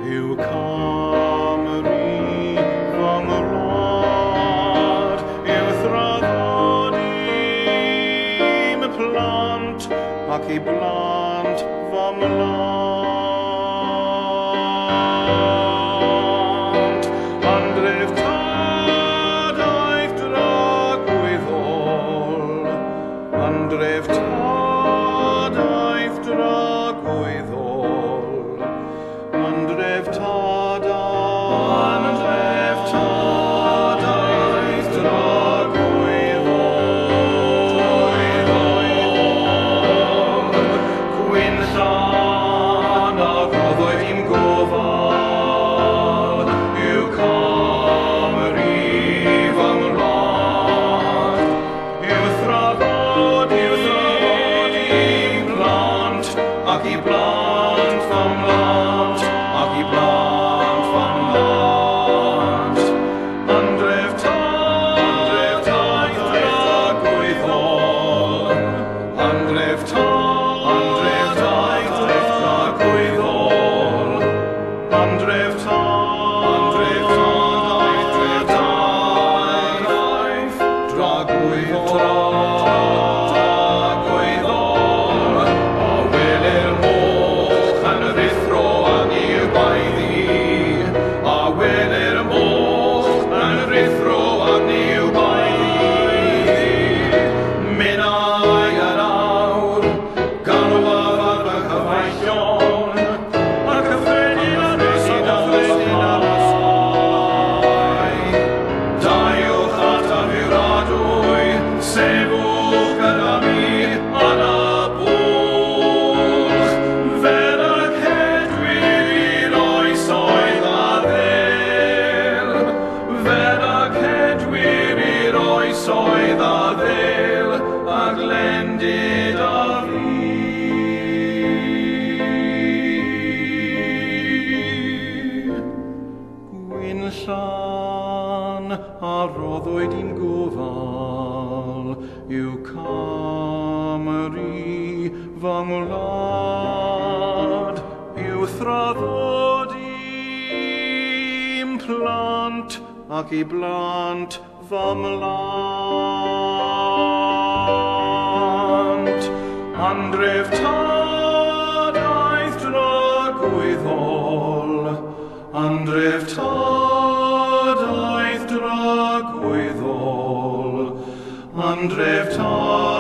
yw Cymru fy ngwlad, yw thraddodi'm plant ac I blant fy mhlant. Andref tad aeth dragwyddol, andref tad aeth dragwyddol, andref tad aeth dragwyddol. Gwynllan a roddoedd i'm gofal, yw Cymru fy ngwlad, yw thraddodi'm plant ac I blant fy mhlant, ac I blant fy mhlant. Andref tad aeth dragwyddol, andref tad aeth dragwyddol, andref tad aeth dragwyddol. A welir moch yn rithro ag i'w baeddi, a welir moch yn rithro ag i'w baeddi. Minnau yn awr, galwaf ar fy cyfeillion, a cyffredin ar ysyn a ddysyn ar ysau. Daiwch at afiradwy, sefwch gyda mi yn y bwlch, fel y cedwir i'r oesoedd a ddel, fel y cedwir i'r oesoedd a ddel, a glendid a fi. Gwynllan a roddwyd i'n gofal, yw Cymru fy ngwlad, yw thraddodi'm plant ac I blant fy mhlant. Andref tad aeth dragwyddol, andref tad aeth dragwyddol, andref tad